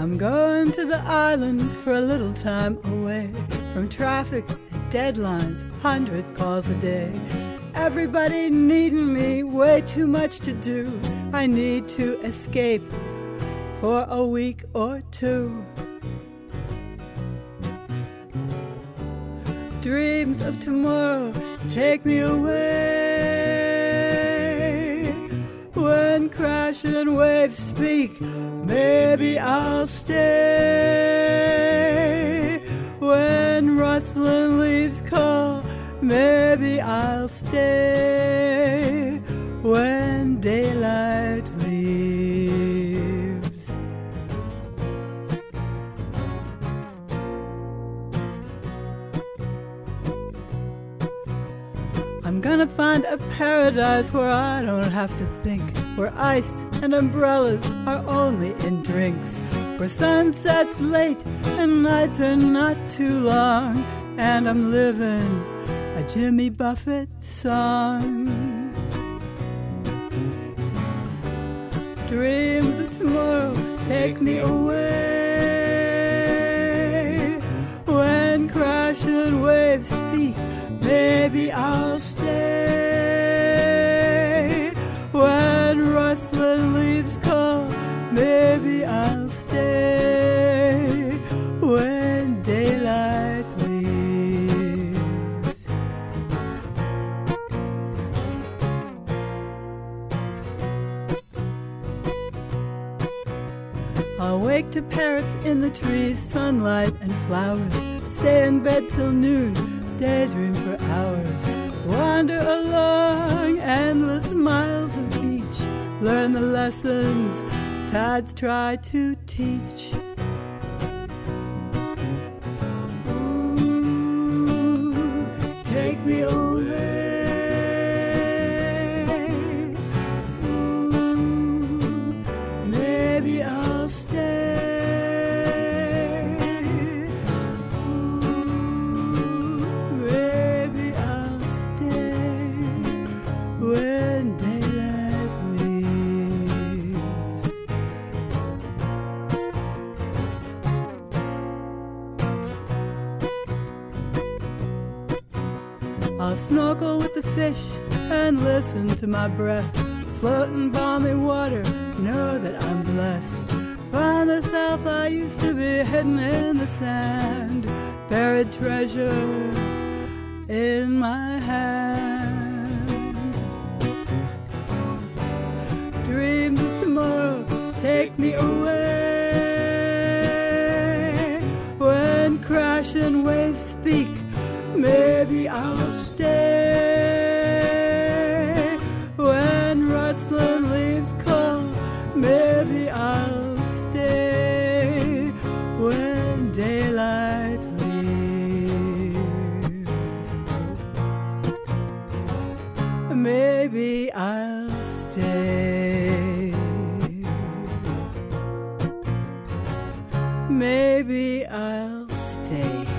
I'm going to the islands for a little time away from traffic and deadlines, 100 calls a day. Everybody needing me, way too much to do. I need to escape for a week or two. Dreams of tomorrow take me away. When crashing waves speak, maybe I'll stay. When rustling leaves call, maybe I'll stay. When daylight leaves. I'm gonna find a paradise where I don't have to think, where ice and umbrellas are only in drinks, where sunset's late and nights are not too long, and I'm living a Jimmy Buffett song. Dreams of tomorrow take me away. When crashing waves speak, maybe I'll stay. When rustling leaves call, maybe I'll stay. When daylight leaves. I'll wake to parrots in the trees, sunlight and flowers, stay in bed till noon, daydream for hours, wander along endless miles of beach, learn the lessons tides try to teach. Ooh, take me away. Ooh, maybe I'll stay. I'll snorkel with the fish and listen to my breath, float in balmy water, know that I'm blessed. Find the self I used to be hidden in the sand, buried treasure in my hand. Dreams of tomorrow take me away. When crashing waves speak, maybe I'll stay. When rustling leaves call, maybe I'll stay. When daylight leaves, maybe I'll stay. Maybe I'll stay.